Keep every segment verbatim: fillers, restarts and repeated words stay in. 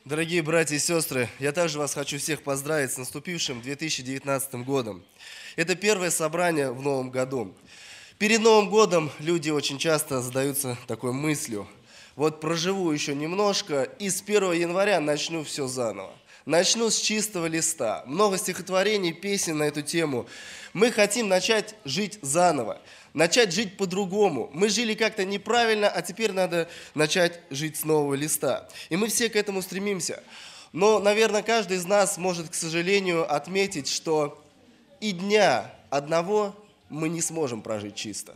Дорогие братья и сестры, я также вас хочу всех поздравить с наступившим две тысячи девятнадцатым годом. Это первое собрание в новом году. Перед Новым годом люди очень часто задаются такой мыслью: вот проживу еще немножко и с первого января начну все заново. Начну с чистого листа. Много стихотворений, песен на эту тему. Мы хотим начать жить заново, начать жить по-другому. Мы жили как-то неправильно, а теперь надо начать жить с нового листа. И мы все к этому стремимся. Но, наверное, каждый из нас может, к сожалению, отметить, что и дня одного мы не сможем прожить чисто.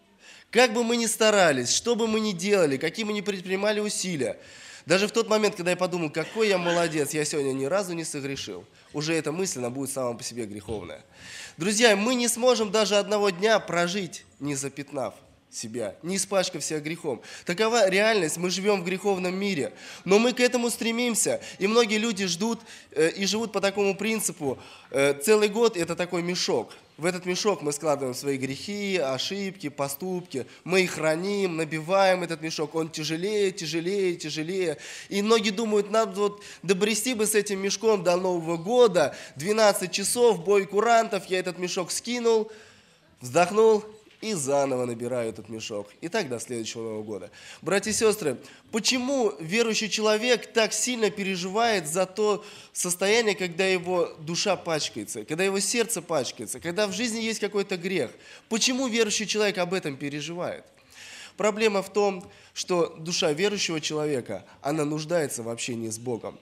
Как бы мы ни старались, что бы мы ни делали, какие мы ни предпринимали усилия, даже в тот момент, когда я подумал, какой я молодец, я сегодня ни разу не согрешил, уже эта мысль, она будет сама по себе греховная. Друзья, мы не сможем даже одного дня прожить, не запятнав себя, не испачкав себя грехом. Такова реальность, мы живем в греховном мире, но мы к этому стремимся. И многие люди ждут э, и живут по такому принципу. Э, целый год – это такой мешок. В этот мешок мы складываем свои грехи, ошибки, поступки. Мы их храним, набиваем этот мешок. Он тяжелее, тяжелее, тяжелее. И многие думают, надо вот добрести бы с этим мешком до Нового года. двенадцать часов, бой курантов, я этот мешок скинул, вздохнул и заново набираю этот мешок. И так до следующего Нового года. Братья и сестры, почему верующий человек так сильно переживает за то состояние, когда его душа пачкается, когда его сердце пачкается, когда в жизни есть какой-то грех? Почему верующий человек об этом переживает? Проблема в том, что душа верующего человека, она нуждается в общении с Богом.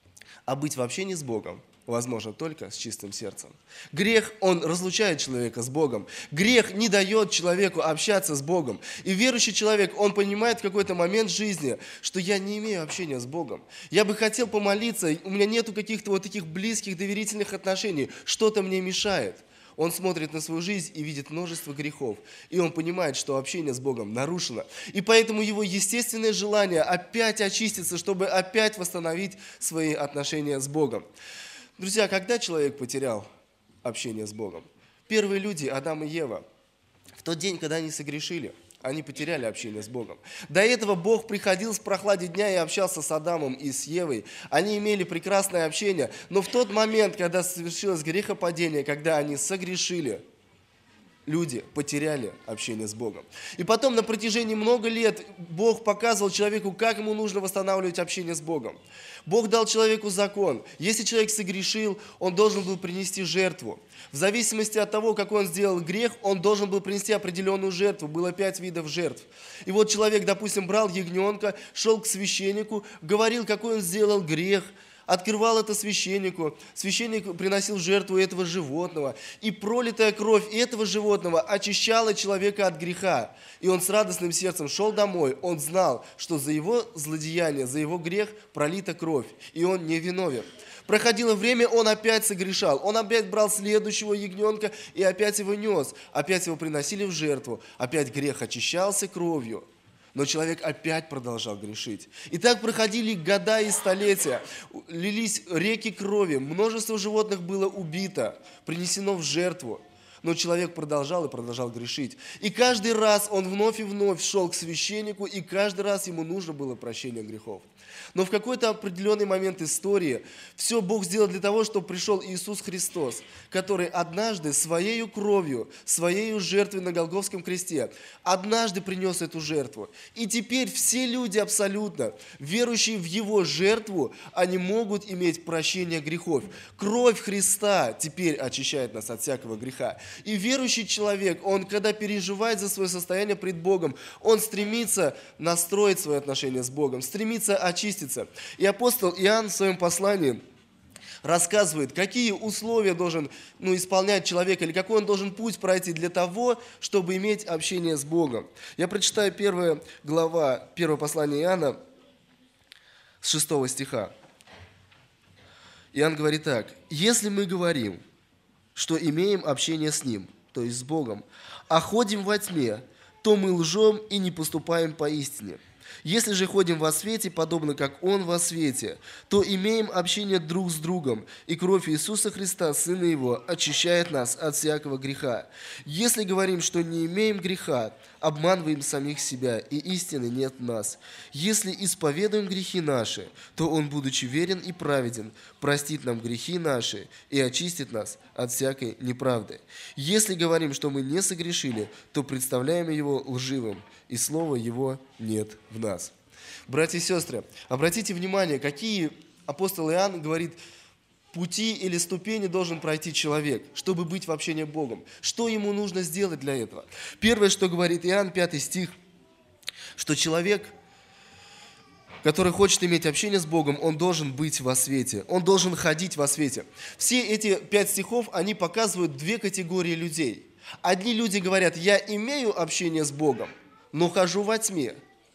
А быть в общении с Богом возможно только с чистым сердцем. Грех, он разлучает человека с Богом. Грех не дает человеку общаться с Богом. И верующий человек, он понимает в какой-то момент жизни, что я не имею общения с Богом. Я бы хотел помолиться, у меня нету каких-то вот таких близких, доверительных отношений. Что-то мне мешает. Он смотрит на свою жизнь и видит множество грехов. И он понимает, что общение с Богом нарушено. И поэтому его естественное желание опять очиститься, чтобы опять восстановить свои отношения с Богом. Друзья, когда человек потерял общение с Богом? Первые люди, Адам и Ева, в тот день, когда они согрешили, они потеряли общение с Богом. До этого Бог приходил в прохладе дня и общался с Адамом и с Евой. Они имели прекрасное общение. Но в тот момент, когда совершилось грехопадение, когда они согрешили, люди потеряли общение с Богом. И потом на протяжении много лет Бог показывал человеку, как ему нужно восстанавливать общение с Богом. Бог дал человеку закон. Если человек согрешил, он должен был принести жертву. В зависимости от того, какой он сделал грех, он должен был принести определенную жертву. Было пять видов жертв. И вот человек, допустим, брал ягненка, шел к священнику, говорил, какой он сделал грех, открывал это священнику, священник приносил жертву этого животного, и пролитая кровь этого животного очищала человека от греха. И он с радостным сердцем шел домой, он знал, что за его злодеяние, за его грех пролита кровь, и он не виновен. Проходило время, он опять согрешал, он опять брал следующего ягненка и опять его нес, опять его приносили в жертву, опять грех очищался кровью. Но человек опять продолжал грешить. И так проходили года и столетия. Лились реки крови. Множество животных было убито, принесено в жертву. Но человек продолжал и продолжал грешить. И каждый раз он вновь и вновь шел к священнику, и каждый раз ему нужно было прощение грехов. Но в какой-то определенный момент истории все Бог сделал для того, чтобы пришел Иисус Христос, который однажды своей кровью, своей жертвой на Голгофском кресте, однажды принес эту жертву. И теперь все люди абсолютно, верующие в Его жертву, они могут иметь прощение грехов. Кровь Христа теперь очищает нас от всякого греха. И верующий человек, он, когда переживает за свое состояние пред Богом, он стремится настроить свои отношения с Богом, стремится очиститься. И апостол Иоанн в своем послании рассказывает, какие условия должен ну, исполнять человек, или какой он должен путь пройти для того, чтобы иметь общение с Богом. Я прочитаю первая глава, первое послание Иоанна с шестого стиха. Иоанн говорит так: «Если мы говорим, что имеем общение с Ним, то есть с Богом, а ходим во тьме, то мы лжем и не поступаем по истине. Если же ходим во свете, подобно как Он во свете, то имеем общение друг с другом, и кровь Иисуса Христа, Сына Его, очищает нас от всякого греха. Если говорим, что не имеем греха, обманываем самих себя, и истины нет в нас. Если исповедуем грехи наши, то Он, будучи верен и праведен, простит нам грехи наши и очистит нас от всякой неправды. Если говорим, что мы не согрешили, то представляем Его лживым, и слова Его нет в нас. Братья и сестры, обратите внимание, какие апостол Иоанн говорит, пути или ступени должен пройти человек, чтобы быть в общении с Богом. Что ему нужно сделать для этого? Первое, что говорит Иоанн, пятый стих, что человек, который хочет иметь общение с Богом, он должен быть во свете, он должен ходить во свете. Все эти пять стихов, они показывают две категории людей. Одни люди говорят, я имею общение с Богом, но хожу во тьме.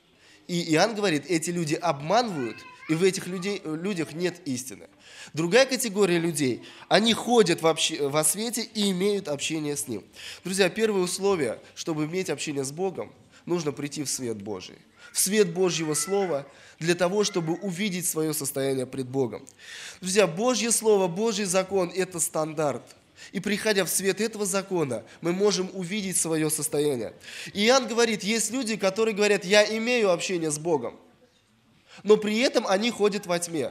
И Иоанн говорит, эти люди обманывают, и в этих людей, людях нет истины. Другая категория людей, они ходят в обще, во свете и имеют общение с Ним. Друзья, первое условие, чтобы иметь общение с Богом, нужно прийти в свет Божий, в свет Божьего Слова, для того, чтобы увидеть свое состояние пред Богом. Друзья, Божье Слово, Божий закон – это стандарт. И приходя в свет этого закона, мы можем увидеть свое состояние. И Иоанн говорит, есть люди, которые говорят, я имею общение с Богом, но при этом они ходят во тьме.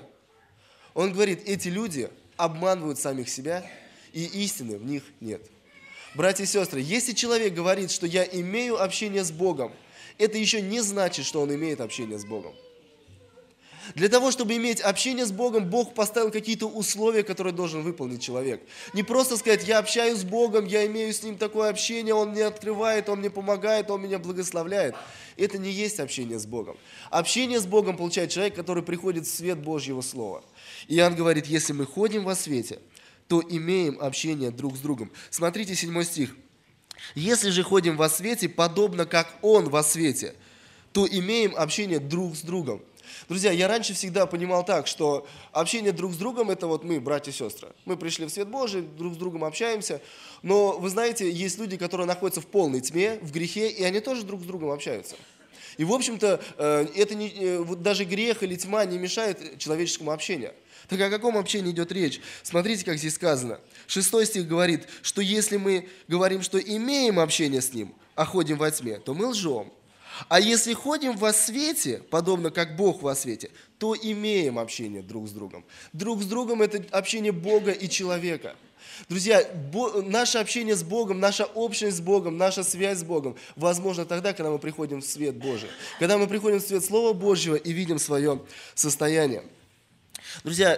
Он говорит, эти люди обманывают самих себя, и истины в них нет. Братья и сестры, если человек говорит, что я имею общение с Богом, это еще не значит, что он имеет общение с Богом. Для того, чтобы иметь общение с Богом, Бог поставил какие-то условия, которые должен выполнить человек. Не просто сказать, я общаюсь с Богом, я имею с Ним такое общение, Он мне открывает, Он мне помогает, Он меня благословляет. Это не есть общение с Богом. Общение с Богом получает человек, который приходит в свет Божьего Слова. Иоанн говорит, если мы ходим во свете, то имеем общение друг с другом. Смотрите, седьмой стих. Если же ходим во свете, подобно как Он во свете, то имеем общение друг с другом. Друзья, я раньше всегда понимал так, что общение друг с другом – это вот мы, братья и сестры. Мы пришли в свет Божий, друг с другом общаемся. Но, вы знаете, есть люди, которые находятся в полной тьме, в грехе, и они тоже друг с другом общаются. И, в общем-то, это не, вот даже грех или тьма не мешает человеческому общению. Так о каком общении идет речь? Смотрите, как здесь сказано. Шестой стих говорит, что если мы говорим, что имеем общение с Ним, а ходим во тьме, то мы лжем. А если ходим во свете, подобно как Бог во свете, то имеем общение друг с другом. Друг с другом – это общение Бога и человека. Друзья, Бо, наше общение с Богом, наша общность с Богом, наша связь с Богом возможно тогда, когда мы приходим в свет Божий. Когда мы приходим в свет Слова Божьего и видим свое состояние. Друзья,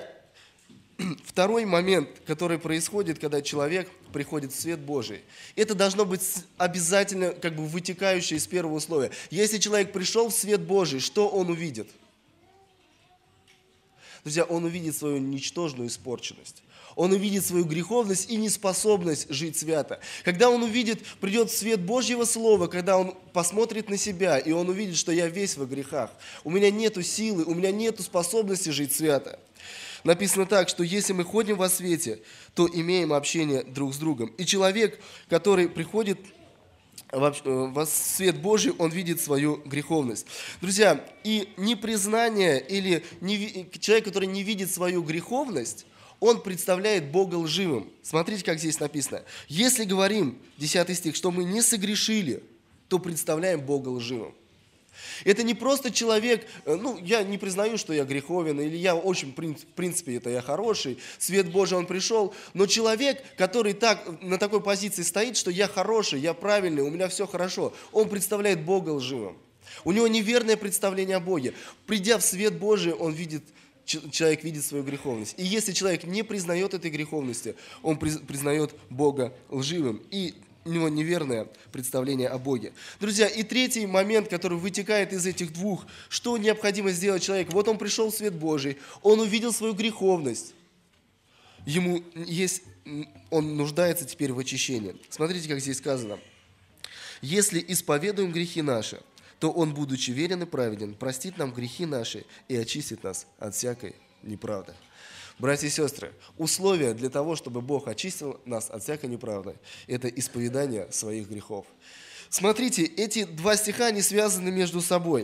второй момент, который происходит, когда человек приходит в свет Божий, это должно быть обязательно как бы вытекающее из первого условия. Если человек пришел в свет Божий, что он увидит? Друзья, он увидит свою ничтожную испорченность. Он увидит свою греховность и неспособность жить свято. Когда он увидит, придет в свет Божьего Слова, когда он посмотрит на себя, и он увидит, что я весь во грехах. У меня нету силы, у меня нету способности жить свято. Написано так, что если мы ходим во свете, то имеем общение друг с другом. И человек, который приходит во свет Божий, он видит свою греховность. Друзья, и непризнание или не, человек, который не видит свою греховность, он представляет Бога лживым. Смотрите, как здесь написано. Если говорим, десятый стих, что мы не согрешили, то представляем Бога лживым. Это не просто человек, ну, я не признаю, что я греховен, или я очень, в принципе, это я хороший, свет Божий, он пришел, но человек, который так, на такой позиции стоит, что я хороший, я правильный, у меня все хорошо, он представляет Бога лживым. У него неверное представление о Боге. Придя в свет Божий, он видит, человек видит свою греховность. И если человек не признает этой греховности, он признает Бога лживым. И у него неверное представление о Боге. Друзья, и третий момент, который вытекает из этих двух, что необходимо сделать человеку. Вот он пришел в свет Божий, он увидел свою греховность. Ему есть, он нуждается теперь в очищении. Смотрите, как здесь сказано. Если исповедуем грехи наши, то Он, будучи верен и праведен, простит нам грехи наши и очистит нас от всякой неправды. Братья и сестры, условия для того, чтобы Бог очистил нас от всякой неправды, это исповедание своих грехов. Смотрите, эти два стиха, они связаны между собой.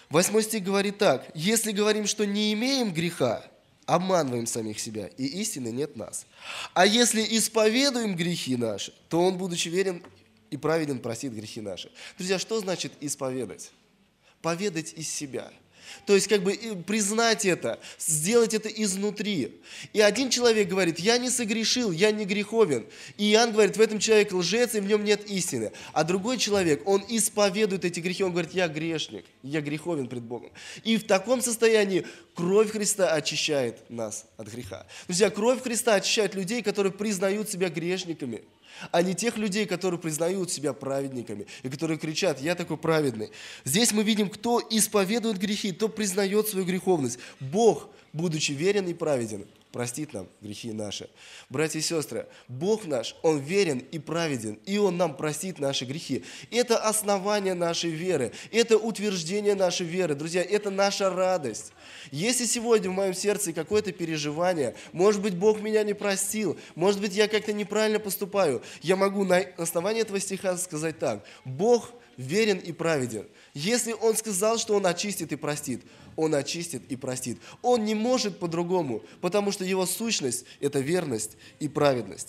Восьмой стих говорит так. «Если говорим, что не имеем греха, обманываем самих себя, и истины нет в нас. А если исповедуем грехи наши, то Он, будучи верен и праведен, простит грехи наши». Друзья, что значит исповедать? Поведать из себя. То есть как бы признать это, сделать это изнутри. И один человек говорит: я не согрешил, я не греховен. И Иоанн говорит: в этом человеке лжец, и в нем нет истины. А другой человек, он исповедует эти грехи, он говорит: я грешник, я греховен пред Богом. И в таком состоянии кровь Христа очищает нас от греха. Друзья, кровь Христа очищает людей, которые признают себя грешниками, а не тех людей, которые признают себя праведниками и которые кричат: я такой праведный. Здесь мы видим, кто исповедует грехи, кто признает свою греховность. Бог, будучи верен и праведен, простит нам грехи наши. Братья и сестры, Бог наш, Он верен и праведен, и Он нам простит наши грехи. Это основание нашей веры, это утверждение нашей веры. Друзья, это наша радость. Если сегодня в моем сердце какое-то переживание, может быть, Бог меня не простил, может быть, я как-то неправильно поступаю, я могу на основании этого стиха сказать так: Бог верен и праведен. Если Он сказал, что Он очистит и простит, Он очистит и простит. Он не может по-другому, потому что Его сущность – это верность и праведность.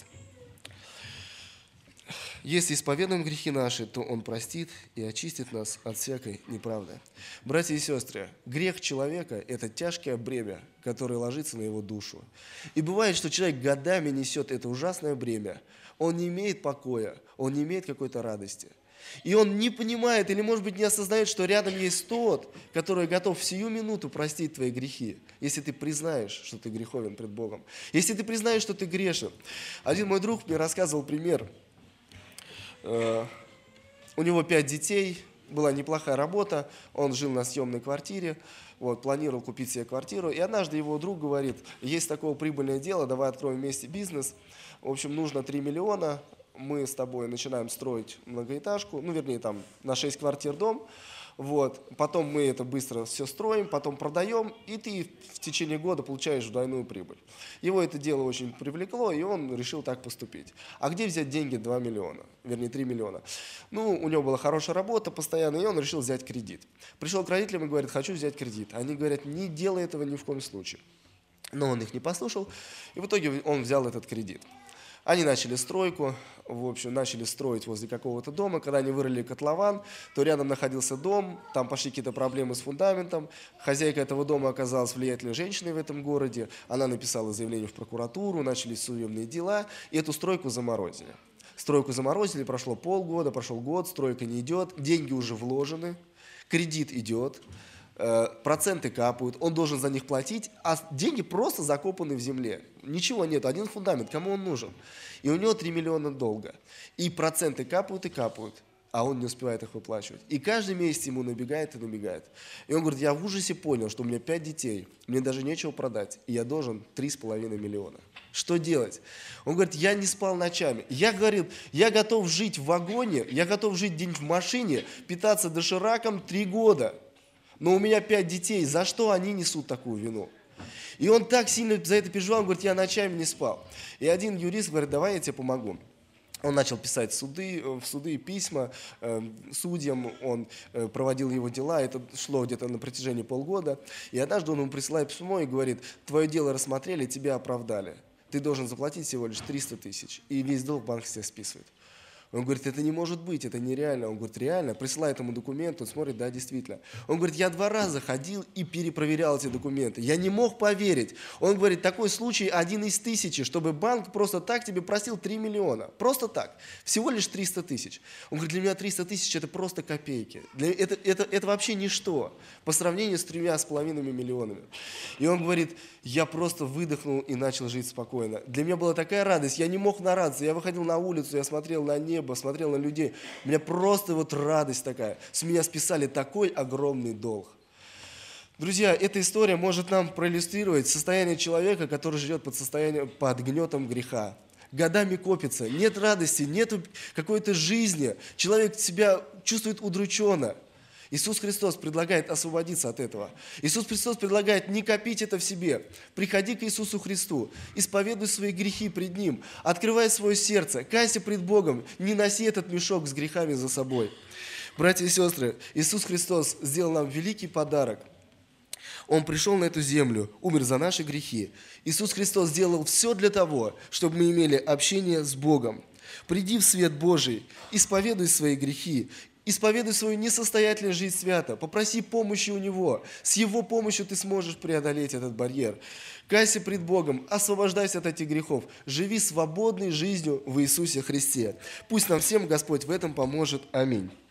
Если исповедуем грехи наши, то Он простит и очистит нас от всякой неправды. Братья и сестры, грех человека – это тяжкое бремя, которое ложится на его душу. И бывает, что человек годами несет это ужасное бремя. Он не имеет покоя, он не имеет какой-то радости. И он не понимает или, может быть, не осознает, что рядом есть тот, который готов в сию минуту простить твои грехи, если ты признаешь, что ты греховен пред Богом, если ты признаешь, что ты грешен. Один мой друг мне рассказывал пример. У него пять детей, была неплохая работа, он жил на съемной квартире, вот, планировал купить себе квартиру. И однажды его друг говорит: есть такое прибыльное дело, давай откроем вместе бизнес. В общем, нужно три миллиона. Мы с тобой начинаем строить многоэтажку, ну, вернее, там, на шесть квартир дом, вот, потом мы это быстро все строим, потом продаем, и ты в течение года получаешь двойную прибыль. Его это дело очень привлекло, и он решил так поступить. А где взять деньги два миллиона, вернее, три миллиона? Ну, у него была хорошая работа постоянно, и он решил взять кредит. Пришел к родителям и говорит: хочу взять кредит. Они говорят: не делай этого ни в коем случае. Но он их не послушал, и в итоге он взял этот кредит. Они начали стройку, в общем, начали строить возле какого-то дома. Когда они вырыли котлован, то рядом находился дом, там пошли какие-то проблемы с фундаментом. Хозяйка этого дома оказалась влиятельной женщиной в этом городе. Она написала заявление в прокуратуру, начались судебные дела, и эту стройку заморозили. Стройку заморозили, прошло полгода, прошел год, стройка не идет, деньги уже вложены, кредит идет. Проценты капают, он должен за них платить, а деньги просто закопаны в земле. Ничего нет, один фундамент, кому он нужен? И у него три миллиона долга. И проценты капают и капают, а он не успевает их выплачивать. И каждый месяц ему набегает и набегает. И он говорит: я в ужасе понял, что у меня пять детей, мне даже нечего продать, и я должен три с половиной миллиона. Что делать? Он говорит: я не спал ночами. Я говорил, я готов жить в вагоне, я готов жить где-нибудь в машине, питаться дошираком три года. Но у меня пять детей, за что они несут такую вину? И он так сильно за это переживал, он говорит: я ночами не спал. И один юрист говорит: давай я тебе помогу. Он начал писать суды, в суды письма э, судьям, он э, проводил его дела, это шло где-то на протяжении полгода. И однажды он ему присылает письмо и говорит: твое дело рассмотрели, тебя оправдали. Ты должен заплатить всего лишь триста тысяч, и весь долг банк себе списывает. Он говорит: это не может быть, это нереально. Он говорит: реально. Присылает ему документ, он смотрит: да, действительно. Он говорит: я два раза ходил и перепроверял эти документы. Я не мог поверить. Он говорит: такой случай один из тысячи, чтобы банк просто так тебе просил три миллиона. Просто так. Всего лишь триста тысяч. Он говорит: для меня триста тысяч это просто копейки. Для, это, это, это вообще ничто по сравнению с тремя с половиной миллионами. И он говорит: я просто выдохнул и начал жить спокойно. Для меня была такая радость. Я не мог нарадоваться. Я выходил на улицу, я смотрел на небо, смотрел на людей. У меня просто вот радость такая. С меня списали такой огромный долг. Друзья, эта история может нам проиллюстрировать состояние человека, который живет под, состоянием, под гнетом греха. Годами копится, нет радости, нет какой-то жизни. Человек себя чувствует удрученно. Иисус Христос предлагает освободиться от этого. Иисус Христос предлагает не копить это в себе. Приходи к Иисусу Христу, исповедуй свои грехи пред Ним, открывай свое сердце, кайся пред Богом, не носи этот мешок с грехами за собой. Братья и сестры, Иисус Христос сделал нам великий подарок. Он пришел на эту землю, умер за наши грехи. Иисус Христос сделал все для того, чтобы мы имели общение с Богом. Приди в свет Божий, исповедуй свои грехи, исповедуй свою несостоятельность жить свято, попроси помощи у Него. С Его помощью ты сможешь преодолеть этот барьер. Кайся пред Богом, освобождайся от этих грехов, живи свободной жизнью в Иисусе Христе. Пусть нам всем Господь в этом поможет. Аминь.